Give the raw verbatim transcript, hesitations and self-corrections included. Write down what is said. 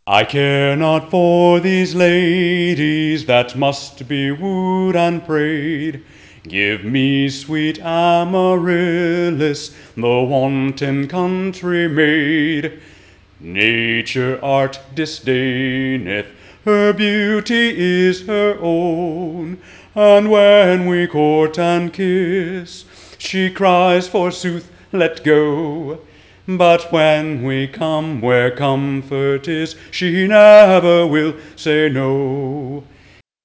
I care not for these ladies that must be wooed and prayed. Give me sweet Amaryllis, the wanton country maid. Nature art disdaineth, her beauty is her own, and when we court and kiss, she cries forsooth, let go. But when we come where comfort is, she never will say no.